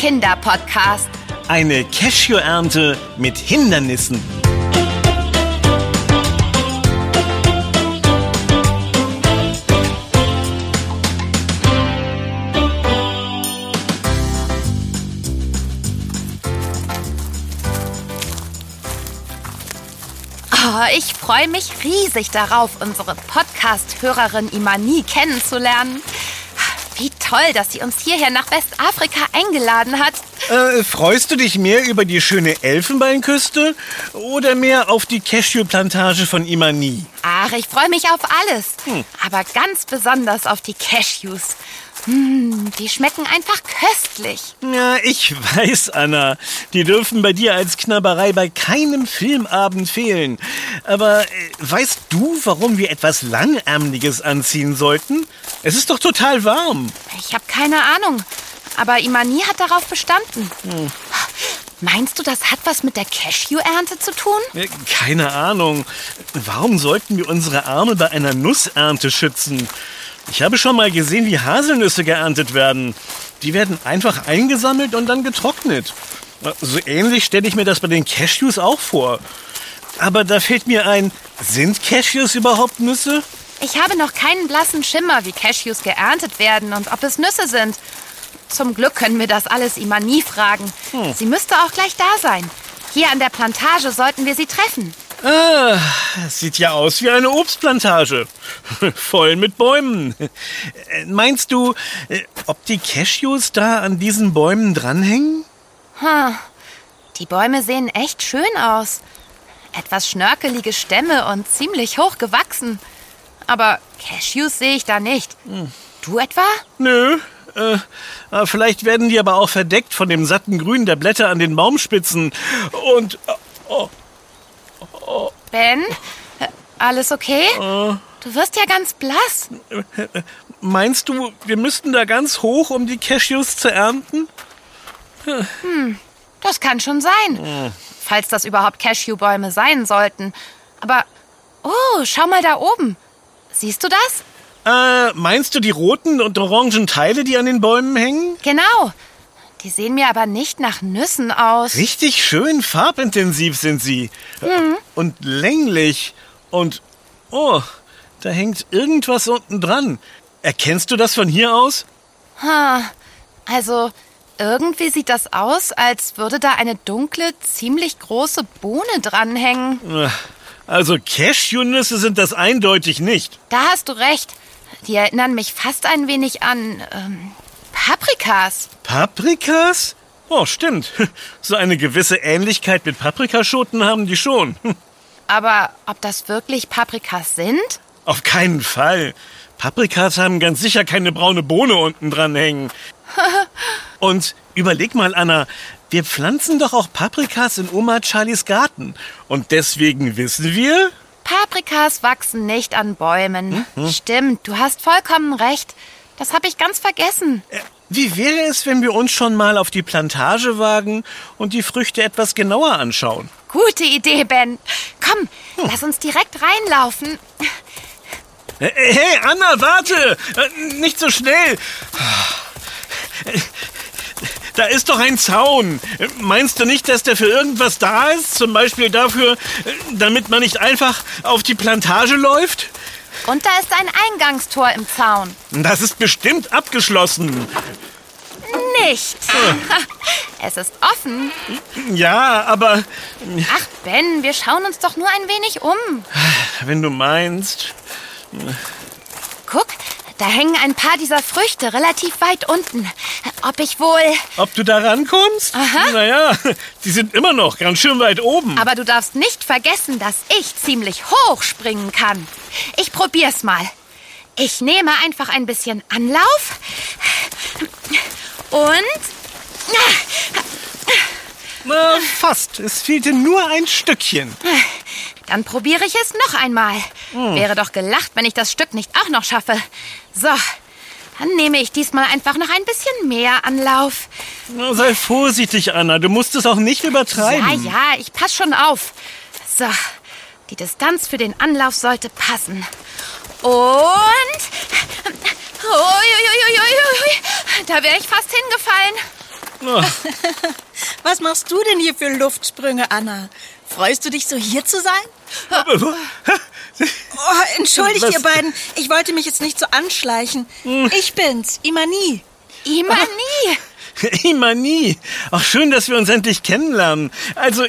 Kinderpodcast. Eine Cashew-Ernte mit Hindernissen. Ich freue mich riesig darauf, unsere Podcast-Hörerin Imani kennenzulernen. Wie toll, dass sie uns hierher nach Westafrika eingeladen hat. Freust du dich mehr über die schöne Elfenbeinküste oder mehr auf die Cashew-Plantage von Imani? Ach, ich freue mich auf alles. Aber ganz besonders auf die Cashews. Die schmecken einfach köstlich. Ja, ich weiß, Anna. Die dürfen bei dir als Knabberei bei keinem Filmabend fehlen. Aber weißt du, warum wir etwas Langärmliches anziehen sollten? Es ist doch total warm. Ich habe keine Ahnung. Aber Imani hat darauf bestanden. Meinst du, das hat was mit der Cashew-Ernte zu tun? Keine Ahnung. Warum sollten wir unsere Arme bei einer Nussernte schützen? Ich habe schon mal gesehen, wie Haselnüsse geerntet werden. Die werden einfach eingesammelt und dann getrocknet. So ähnlich stelle ich mir das bei den Cashews auch vor. Aber da fällt mir ein, sind Cashews überhaupt Nüsse? Ich habe noch keinen blassen Schimmer, wie Cashews geerntet werden und ob es Nüsse sind. Zum Glück können wir das alles Imani fragen. Sie müsste auch gleich da sein. Hier an der Plantage sollten wir sie treffen. Sieht ja aus wie eine Obstplantage. Voll mit Bäumen. Meinst du, ob die Cashews da an diesen Bäumen dranhängen? Die Bäume sehen echt schön aus. Etwas schnörkelige Stämme und ziemlich hoch gewachsen. Aber Cashews sehe ich da nicht. Du etwa? Nö. Vielleicht werden die aber auch verdeckt von dem satten Grün der Blätter an den Baumspitzen. Und... Ben, alles okay? Du wirst ja ganz blass. Meinst du, wir müssten da ganz hoch, um die Cashews zu ernten? Das kann schon sein. Falls das überhaupt Cashewbäume sein sollten. Aber, schau mal da oben. Siehst du das? Meinst du die roten und orangen Teile, die an den Bäumen hängen? Genau. Die sehen mir aber nicht nach Nüssen aus. Richtig schön farbintensiv sind sie. Und länglich. Und, da hängt irgendwas unten dran. Erkennst du das von hier aus? Also, irgendwie sieht das aus, als würde da eine dunkle, ziemlich große Bohne dranhängen. Also Cashewnüsse sind das eindeutig nicht. Da hast du recht. Die erinnern mich fast ein wenig an Paprikas. Paprikas? Oh, stimmt. So eine gewisse Ähnlichkeit mit Paprikaschoten haben die schon. Aber ob das wirklich Paprikas sind? Auf keinen Fall. Paprikas haben ganz sicher keine braune Bohne unten dran hängen. Und überleg mal, Anna, wir pflanzen doch auch Paprikas in Oma Charlies Garten. Und deswegen wissen wir... Paprikas wachsen nicht an Bäumen. Stimmt, du hast vollkommen recht. Das habe ich ganz vergessen. Wie wäre es, wenn wir uns schon mal auf die Plantage wagen und die Früchte etwas genauer anschauen? Gute Idee, Ben. Komm, lass uns direkt reinlaufen. Hey, Anna, warte! Nicht so schnell! Da ist doch ein Zaun. Meinst du nicht, dass der für irgendwas da ist? Zum Beispiel dafür, damit man nicht einfach auf die Plantage läuft? Und da ist ein Eingangstor im Zaun. Das ist bestimmt abgeschlossen. Nicht. Es ist offen. Ja, aber... Ach, Ben, wir schauen uns doch nur ein wenig um. Wenn du meinst... Guck, da hängen ein paar dieser Früchte relativ weit unten. Ob du da rankommst? Aha. Naja, die sind immer noch ganz schön weit oben. Aber du darfst nicht vergessen, dass ich ziemlich hoch springen kann. Ich probier's mal. Ich nehme einfach ein bisschen Anlauf. Und... Na, fast. Es fehlte nur ein Stückchen. Dann probiere ich es noch einmal. Wäre doch gelacht, wenn ich das Stück nicht auch noch schaffe. So, dann nehme ich diesmal einfach noch ein bisschen mehr Anlauf. Na, sei vorsichtig, Anna. Du musst es auch nicht übertreiben. Ja, ich pass schon auf. So, die Distanz für den Anlauf sollte passen. Und... Uiuiuiui, da wäre ich fast hingefallen. Oh. Was machst du denn hier für Luftsprünge, Anna? Freust du dich, so hier zu sein? Oh, entschuldigt Was? ihr beiden. Ich wollte mich jetzt nicht so anschleichen. Ich bin's, Imani. Imani! Imani. Ach, schön, dass wir uns endlich kennenlernen. Also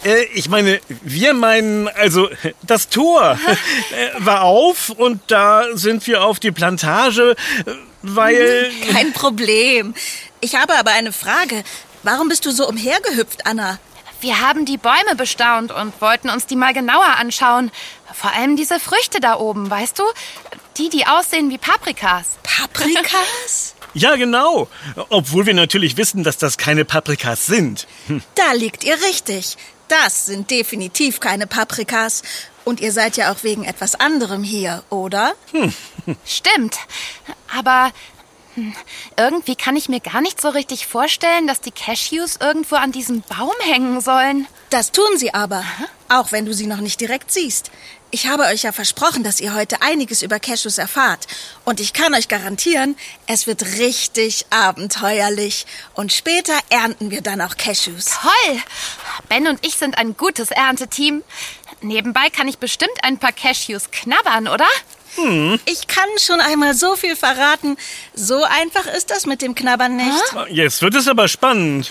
wir meinen, das Tor war auf und da sind wir auf die Plantage, weil... Kein Problem. Ich habe aber eine Frage. Warum bist du so umhergehüpft, Anna? Wir haben die Bäume bestaunt und wollten uns die mal genauer anschauen. Vor allem diese Früchte da oben, weißt du? Die aussehen wie Paprikas. Paprikas? Ja, genau. Obwohl wir natürlich wissen, dass das keine Paprikas sind. Da liegt ihr richtig. Das sind definitiv keine Paprikas. Und ihr seid ja auch wegen etwas anderem hier, oder? Stimmt. Aber irgendwie kann ich mir gar nicht so richtig vorstellen, dass die Cashews irgendwo an diesem Baum hängen sollen. Das tun sie aber, auch wenn du sie noch nicht direkt siehst. Ich habe euch ja versprochen, dass ihr heute einiges über Cashews erfahrt. Und ich kann euch garantieren, es wird richtig abenteuerlich. Und später ernten wir dann auch Cashews. Toll! Ben und ich sind ein gutes Ernteteam. Nebenbei kann ich bestimmt ein paar Cashews knabbern, oder? Ich kann schon einmal so viel verraten. So einfach ist das mit dem Knabbern nicht. Jetzt wird es aber spannend.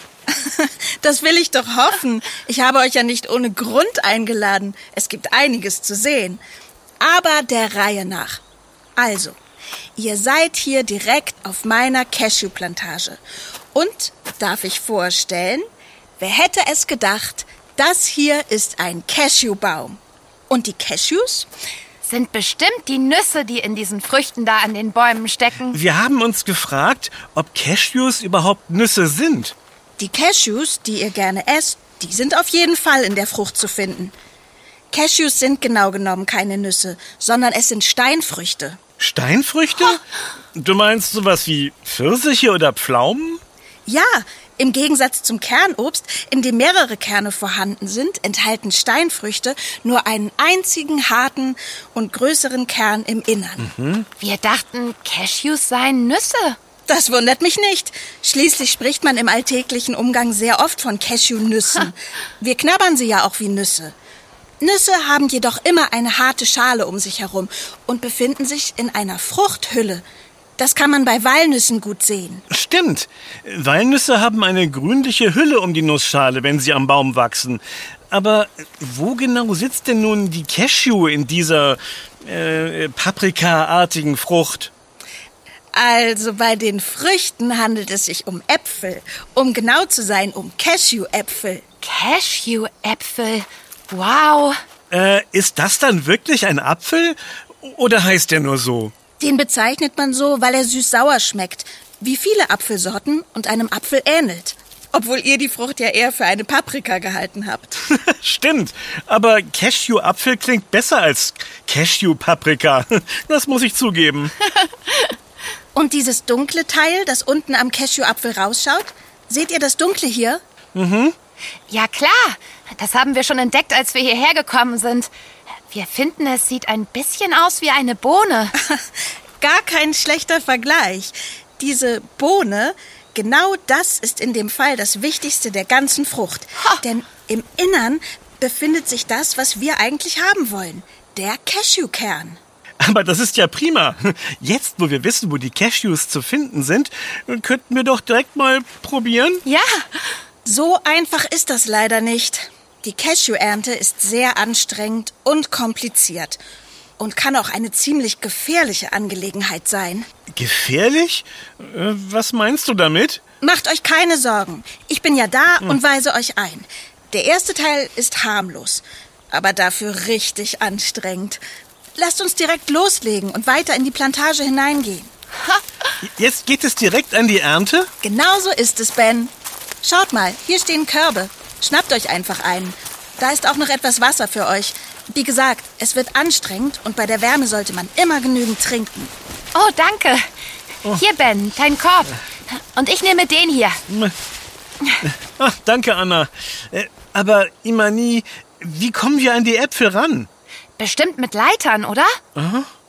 Das will ich doch hoffen. Ich habe euch ja nicht ohne Grund eingeladen. Es gibt einiges zu sehen. Aber der Reihe nach. Also, ihr seid hier direkt auf meiner Cashew-Plantage. Und, darf ich vorstellen, wer hätte es gedacht, das hier ist ein Cashewbaum. Und die Cashews? Sind bestimmt die Nüsse, die in diesen Früchten da an den Bäumen stecken. Wir haben uns gefragt, ob Cashews überhaupt Nüsse sind. Die Cashews, die ihr gerne esst, die sind auf jeden Fall in der Frucht zu finden. Cashews sind genau genommen keine Nüsse, sondern es sind Steinfrüchte. Steinfrüchte? Du meinst sowas wie Pfirsiche oder Pflaumen? Ja, im Gegensatz zum Kernobst, in dem mehrere Kerne vorhanden sind, enthalten Steinfrüchte nur einen einzigen harten und größeren Kern im Innern. Wir dachten, Cashews seien Nüsse. Das wundert mich nicht. Schließlich spricht man im alltäglichen Umgang sehr oft von Cashewnüssen. Wir knabbern sie ja auch wie Nüsse. Nüsse haben jedoch immer eine harte Schale um sich herum und befinden sich in einer Fruchthülle. Das kann man bei Walnüssen gut sehen. Stimmt. Walnüsse haben eine grünliche Hülle um die Nussschale, wenn sie am Baum wachsen. Aber wo genau sitzt denn nun die Cashew in dieser paprikaartigen Frucht? Also bei den Früchten handelt es sich um Äpfel. Um genau zu sein, um Cashew-Äpfel. Cashew-Äpfel. Wow. Ist das dann wirklich ein Apfel? Oder heißt der nur so? Den bezeichnet man so, weil er süß-sauer schmeckt, wie viele Apfelsorten und einem Apfel ähnelt. Obwohl ihr die Frucht ja eher für eine Paprika gehalten habt. Stimmt, aber Cashew-Apfel klingt besser als Cashew-Paprika. Das muss ich zugeben. Und dieses dunkle Teil, das unten am Cashew-Apfel rausschaut, seht ihr das Dunkle hier? Ja klar, das haben wir schon entdeckt, als wir hierher gekommen sind. Wir finden, es sieht ein bisschen aus wie eine Bohne. Gar kein schlechter Vergleich. Diese Bohne, genau das ist in dem Fall das Wichtigste der ganzen Frucht. Denn im Innern befindet sich das, was wir eigentlich haben wollen. Der Cashewkern. Aber das ist ja prima. Jetzt, wo wir wissen, wo die Cashews zu finden sind, könnten wir doch direkt mal probieren. Ja. So einfach ist das leider nicht. Die Cashew-Ernte ist sehr anstrengend und kompliziert und kann auch eine ziemlich gefährliche Angelegenheit sein. Gefährlich? Was meinst du damit? Macht euch keine Sorgen. Ich bin ja da und weise euch ein. Der erste Teil ist harmlos, aber dafür richtig anstrengend. Lasst uns direkt loslegen und weiter in die Plantage hineingehen. Jetzt geht es direkt an die Ernte? Genau so ist es, Ben. Schaut mal, hier stehen Körbe. Schnappt euch einfach einen. Da ist auch noch etwas Wasser für euch. Wie gesagt, es wird anstrengend und bei der Wärme sollte man immer genügend trinken. Oh, danke. Hier, Ben, dein Korb. Und ich nehme den hier. Ach, danke, Anna. Aber Imani, wie kommen wir an die Äpfel ran? Bestimmt mit Leitern, oder?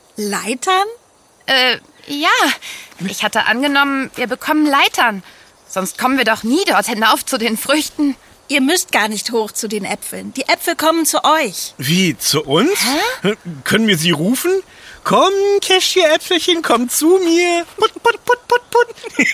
Leitern? Ja. Ich hatte angenommen, wir bekommen Leitern. Sonst kommen wir doch nie dort hinauf zu den Früchten. Ihr müsst gar nicht hoch zu den Äpfeln. Die Äpfel kommen zu euch. Wie, zu uns? Können wir sie rufen? Komm, Cashewäpfelchen, komm zu mir. Put, put, put, put, put.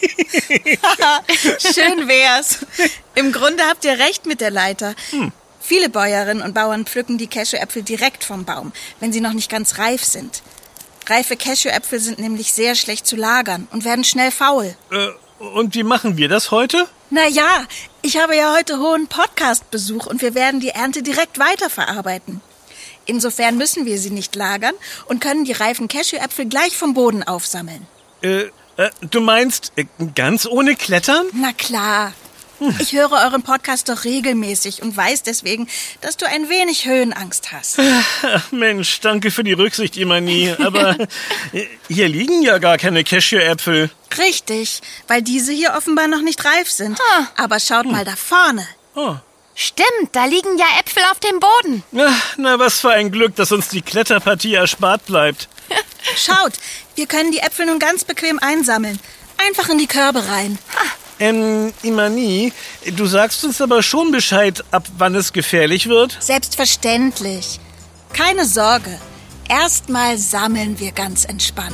Schön wär's. Im Grunde habt ihr recht mit der Leiter. Viele Bäuerinnen und Bauern pflücken die Cashewäpfel direkt vom Baum, wenn sie noch nicht ganz reif sind. Reife Cashewäpfel sind nämlich sehr schlecht zu lagern und werden schnell faul. Und wie machen wir das heute? Na, ich habe ja heute hohen Podcast-Besuch und wir werden die Ernte direkt weiterverarbeiten. Insofern müssen wir sie nicht lagern und können die reifen Cashewäpfel gleich vom Boden aufsammeln. Du meinst ganz ohne Klettern? Na klar. Ich höre euren Podcast doch regelmäßig und weiß deswegen, dass du ein wenig Höhenangst hast. Ach, Mensch, danke für die Rücksicht, Imani. Aber hier liegen ja gar keine Cashewäpfel. Richtig, weil diese hier offenbar noch nicht reif sind. Aber schaut mal da vorne. Oh. Stimmt, da liegen ja Äpfel auf dem Boden. Na, was für ein Glück, dass uns die Kletterpartie erspart bleibt. Schaut, wir können die Äpfel nun ganz bequem einsammeln. Einfach in die Körbe rein. Imani, du sagst uns aber schon Bescheid, ab wann es gefährlich wird? Selbstverständlich. Keine Sorge. Erstmal sammeln wir ganz entspannt.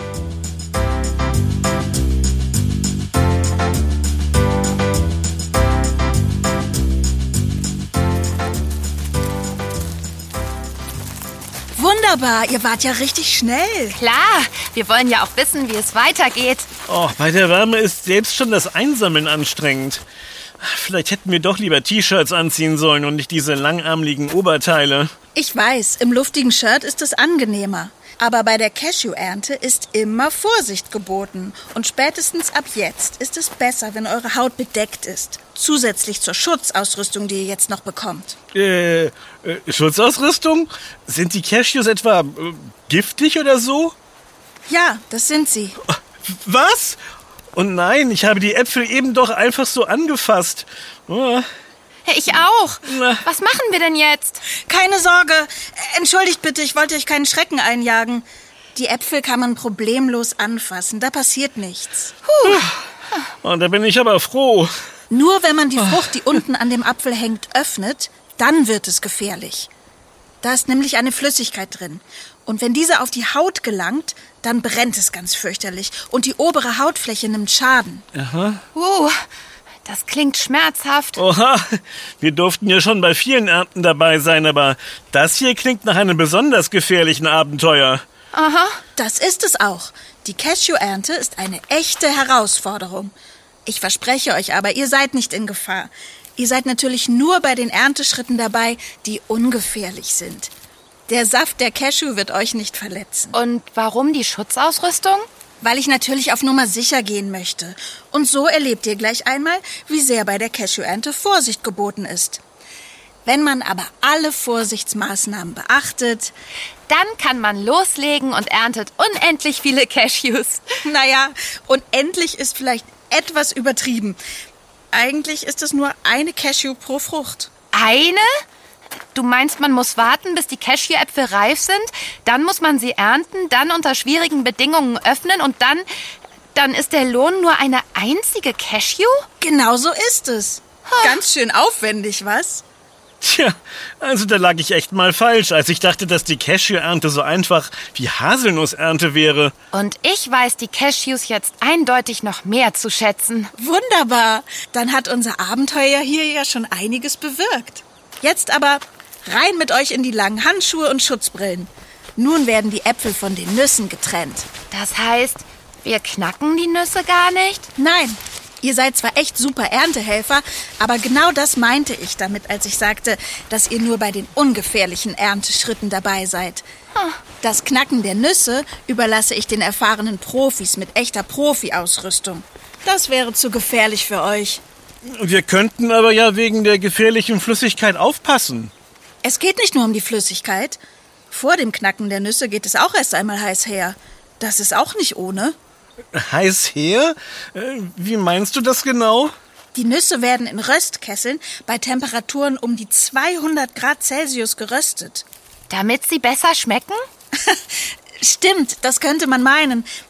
Wunderbar, ihr wart ja richtig schnell. Klar, wir wollen ja auch wissen, wie es weitergeht. Oh, bei der Wärme ist selbst schon das Einsammeln anstrengend. Vielleicht hätten wir doch lieber T-Shirts anziehen sollen und nicht diese langärmeligen Oberteile. Ich weiß, im luftigen Shirt ist es angenehmer. Aber bei der Cashew-Ernte ist immer Vorsicht geboten. Und spätestens ab jetzt ist es besser, wenn eure Haut bedeckt ist. Zusätzlich zur Schutzausrüstung, die ihr jetzt noch bekommt. Schutzausrüstung? Sind die Cashews etwa giftig oder so? Ja, das sind sie. Was? Oh nein, ich habe die Äpfel eben doch einfach so angefasst. Oh. Ich auch. Was machen wir denn jetzt? Keine Sorge. Entschuldigt bitte, ich wollte euch keinen Schrecken einjagen. Die Äpfel kann man problemlos anfassen. Da passiert nichts. Und da bin ich aber froh. Nur wenn man die Frucht, die unten an dem Apfel hängt, öffnet, dann wird es gefährlich. Da ist nämlich eine Flüssigkeit drin. Und wenn diese auf die Haut gelangt, dann brennt es ganz fürchterlich. Und die obere Hautfläche nimmt Schaden. Aha. Das klingt schmerzhaft. Oha, wir durften ja schon bei vielen Ernten dabei sein, aber das hier klingt nach einem besonders gefährlichen Abenteuer. Aha. Das ist es auch. Die Cashew-Ernte ist eine echte Herausforderung. Ich verspreche euch aber, ihr seid nicht in Gefahr. Ihr seid natürlich nur bei den Ernteschritten dabei, die ungefährlich sind. Der Saft der Cashew wird euch nicht verletzen. Und warum die Schutzausrüstung? Weil ich natürlich auf Nummer sicher gehen möchte. Und so erlebt ihr gleich einmal, wie sehr bei der Cashew-Ernte Vorsicht geboten ist. Wenn man aber alle Vorsichtsmaßnahmen beachtet, dann kann man loslegen und erntet unendlich viele Cashews. Naja, unendlich ist vielleicht etwas übertrieben. Eigentlich ist es nur eine Cashew pro Frucht. Eine? Du meinst, man muss warten, bis die Cashewäpfel reif sind? Dann muss man sie ernten, dann unter schwierigen Bedingungen öffnen und dann ist der Lohn nur eine einzige Cashew? Genau so ist es. Ganz schön aufwendig, was? Tja, also da lag ich echt mal falsch, als ich dachte, dass die Cashew-Ernte so einfach wie Haselnussernte wäre. Und ich weiß die Cashews jetzt eindeutig noch mehr zu schätzen. Wunderbar. Dann hat unser Abenteuer hier ja schon einiges bewirkt. Jetzt aber rein mit euch in die langen Handschuhe und Schutzbrillen. Nun werden die Äpfel von den Nüssen getrennt. Das heißt, wir knacken die Nüsse gar nicht? Nein, ihr seid zwar echt super Erntehelfer, aber genau das meinte ich damit, als ich sagte, dass ihr nur bei den ungefährlichen Ernteschritten dabei seid. Das Knacken der Nüsse überlasse ich den erfahrenen Profis mit echter Profi-Ausrüstung. Das wäre zu gefährlich für euch. Wir könnten aber ja wegen der gefährlichen Flüssigkeit aufpassen. Es geht nicht nur um die Flüssigkeit. Vor dem Knacken der Nüsse geht es auch erst einmal heiß her. Das ist auch nicht ohne. Heiß her? Wie meinst du das genau? Die Nüsse werden in Röstkesseln bei Temperaturen um die 200 Grad Celsius geröstet. Damit sie besser schmecken? Stimmt, das könnte man meinen.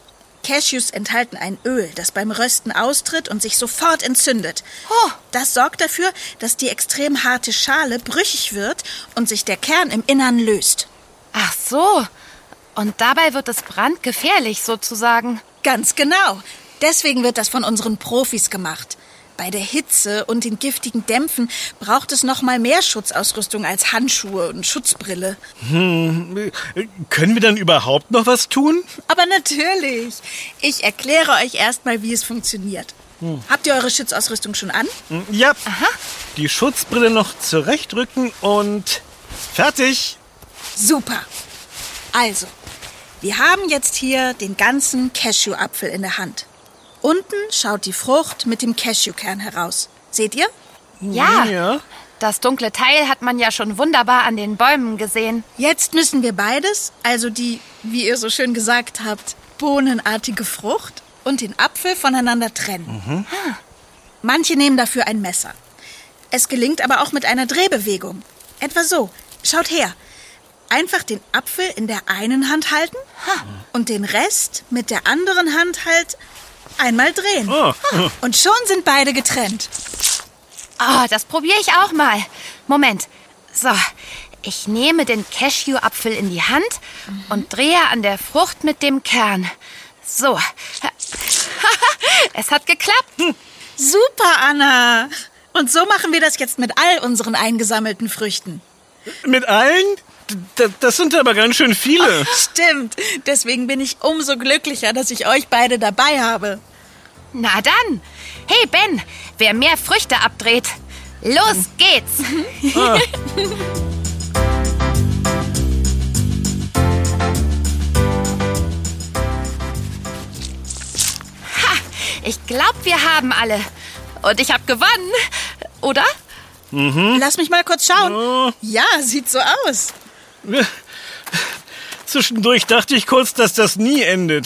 Cashews enthalten ein Öl, das beim Rösten austritt und sich sofort entzündet. Oh. Das sorgt dafür, dass die extrem harte Schale brüchig wird und sich der Kern im Innern löst. Ach so. Und dabei wird es brandgefährlich sozusagen. Ganz genau. Deswegen wird das von unseren Profis gemacht. Bei der Hitze und den giftigen Dämpfen braucht es noch mal mehr Schutzausrüstung als Handschuhe und Schutzbrille. Können wir dann überhaupt noch was tun? Aber natürlich. Ich erkläre euch erstmal, wie es funktioniert. Habt ihr eure Schutzausrüstung schon an? Ja. Aha. Die Schutzbrille noch zurechtrücken und fertig. Super. Also, wir haben jetzt hier den ganzen Cashew-Apfel in der Hand. Unten schaut die Frucht mit dem Cashewkern heraus. Seht ihr? Ja. Das dunkle Teil hat man ja schon wunderbar an den Bäumen gesehen. Jetzt müssen wir beides, also die, wie ihr so schön gesagt habt, bohnenartige Frucht und den Apfel voneinander trennen. Manche nehmen dafür ein Messer. Es gelingt aber auch mit einer Drehbewegung. Etwa so. Schaut her. Einfach den Apfel in der einen Hand halten und den Rest mit der anderen Hand halt einmal drehen. Und schon sind beide getrennt. Oh, das probiere ich auch mal. Moment. So, ich nehme den Cashew-Apfel in die Hand und drehe an der Frucht mit dem Kern. So. Es hat geklappt. Super, Anna. Und so machen wir das jetzt mit all unseren eingesammelten Früchten. Mit allen? Das sind aber ganz schön viele. Stimmt. Deswegen bin ich umso glücklicher, dass ich euch beide dabei habe. Na dann. Hey, Ben, wer mehr Früchte abdreht, los geht's. Ich glaube, wir haben alle. Und ich habe gewonnen. Oder? Lass mich mal kurz schauen. Ja, sieht so aus. Zwischendurch dachte ich kurz, dass das nie endet.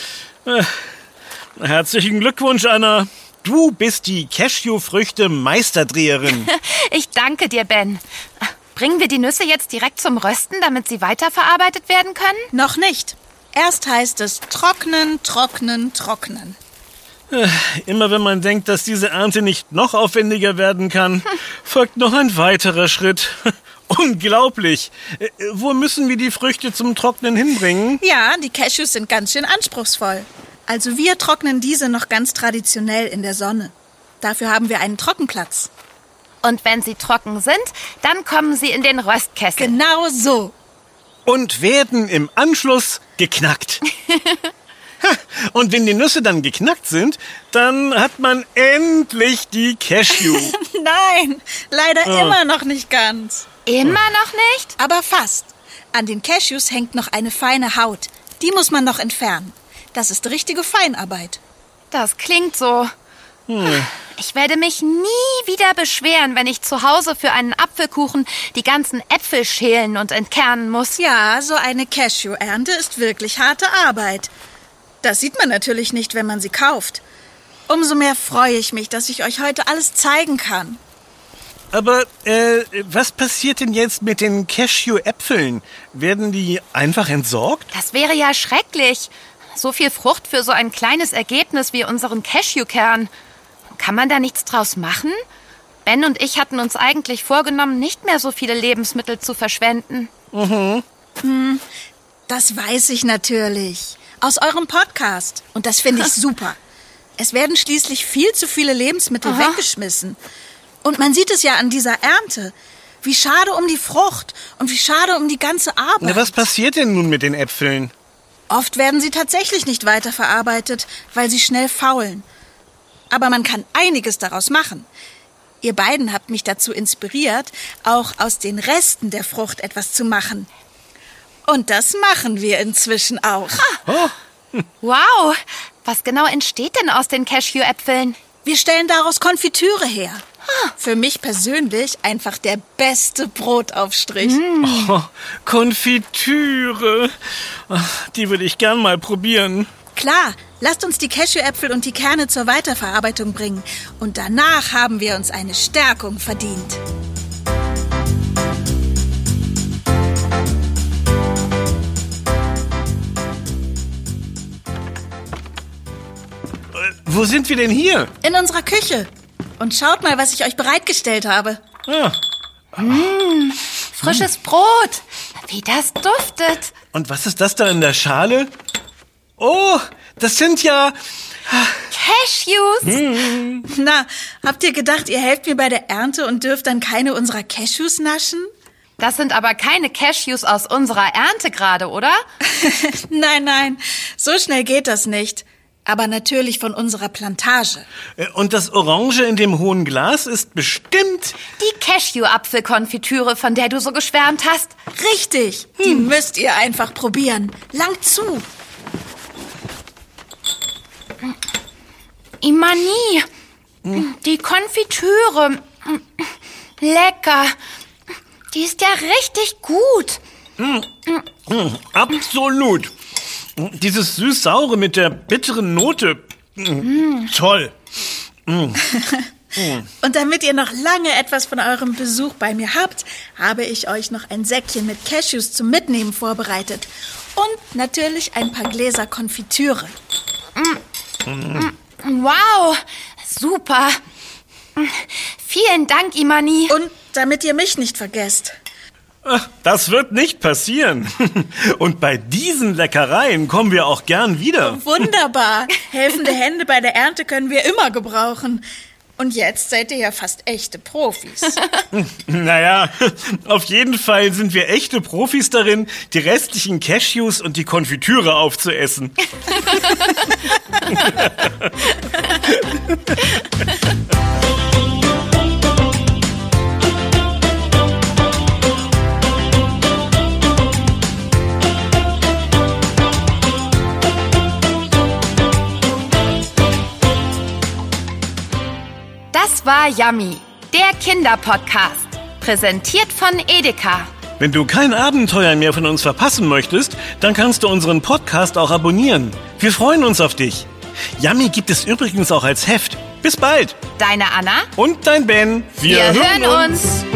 Herzlichen Glückwunsch, Anna. Du bist die Cashew-Früchte-Meisterdreherin. Ich danke dir, Ben. Bringen wir die Nüsse jetzt direkt zum Rösten, damit sie weiterverarbeitet werden können? Noch nicht. Erst heißt es trocknen, trocknen, trocknen. Immer wenn man denkt, dass diese Ernte nicht noch aufwendiger werden kann, folgt noch ein weiterer Schritt. Unglaublich. Wo müssen wir die Früchte zum Trocknen hinbringen? Ja, die Cashews sind ganz schön anspruchsvoll. Also wir trocknen diese noch ganz traditionell in der Sonne. Dafür haben wir einen Trockenplatz. Und wenn sie trocken sind, dann kommen sie in den Röstkessel. Genau so. Und werden im Anschluss geknackt. Und wenn die Nüsse dann geknackt sind, dann hat man endlich die Cashew. Nein, leider immer noch nicht ganz. Immer noch nicht? Aber fast. An den Cashews hängt noch eine feine Haut. Die muss man noch entfernen. Das ist richtige Feinarbeit. Das klingt so. Ich werde mich nie wieder beschweren, wenn ich zu Hause für einen Apfelkuchen die ganzen Äpfel schälen und entkernen muss. Ja, so eine Cashew-Ernte ist wirklich harte Arbeit. Das sieht man natürlich nicht, wenn man sie kauft. Umso mehr freue ich mich, dass ich euch heute alles zeigen kann. Aber was passiert denn jetzt mit den Cashew-Äpfeln? Werden die einfach entsorgt? Das wäre ja schrecklich. So viel Frucht für so ein kleines Ergebnis wie unseren Cashewkern. Kann man da nichts draus machen? Ben und ich hatten uns eigentlich vorgenommen, nicht mehr so viele Lebensmittel zu verschwenden. Das weiß ich natürlich. Aus eurem Podcast. Und das finde ich super. Es werden schließlich viel zu viele Lebensmittel weggeschmissen. Und man sieht es ja an dieser Ernte. Wie schade um die Frucht und wie schade um die ganze Arbeit. Na, was passiert denn nun mit den Äpfeln? Oft werden sie tatsächlich nicht weiterverarbeitet, weil sie schnell faulen. Aber man kann einiges daraus machen. Ihr beiden habt mich dazu inspiriert, auch aus den Resten der Frucht etwas zu machen. Und das machen wir inzwischen auch. Wow, was genau entsteht denn aus den Cashew-Äpfeln? Wir stellen daraus Konfitüre her. Für mich persönlich einfach der beste Brotaufstrich. Oh, Konfitüre. Die würde ich gern mal probieren. Klar, lasst uns die Cashewäpfel und die Kerne zur Weiterverarbeitung bringen. Und danach haben wir uns eine Stärkung verdient. Wo sind wir denn hier? In unserer Küche. Und schaut mal, was ich euch bereitgestellt habe. Ah. Frisches Brot. Wie das duftet. Und was ist das da in der Schale? Oh, das sind ja... Cashews. Na, habt ihr gedacht, ihr helft mir bei der Ernte und dürft dann keine unserer Cashews naschen? Das sind aber keine Cashews aus unserer Ernte gerade, oder? Nein, so schnell geht das nicht. Aber natürlich von unserer Plantage. Und das Orange in dem hohen Glas ist bestimmt... Die Cashew-Apfelkonfitüre, von der du so geschwärmt hast. Richtig, die müsst ihr einfach probieren. Langt zu. Imani, die Konfitüre, lecker. Die ist ja richtig gut. Absolut. Dieses süß-saure mit der bitteren Note. Toll. Und damit ihr noch lange etwas von eurem Besuch bei mir habt, habe ich euch noch ein Säckchen mit Cashews zum Mitnehmen vorbereitet. Und natürlich ein paar Gläser Konfitüre. Wow, super. Vielen Dank, Imani. Und damit ihr mich nicht vergesst. Das wird nicht passieren. Und bei diesen Leckereien kommen wir auch gern wieder. Wunderbar. Helfende Hände bei der Ernte können wir immer gebrauchen. Und jetzt seid ihr ja fast echte Profis. Naja, auf jeden Fall sind wir echte Profis darin, die restlichen Cashews und die Konfitüre aufzuessen. Das war Yummy, der Kinderpodcast. Präsentiert von Edeka. Wenn du kein Abenteuer mehr von uns verpassen möchtest, dann kannst du unseren Podcast auch abonnieren. Wir freuen uns auf dich. Yummy gibt es übrigens auch als Heft. Bis bald. Deine Anna. Und dein Ben. Wir hören uns.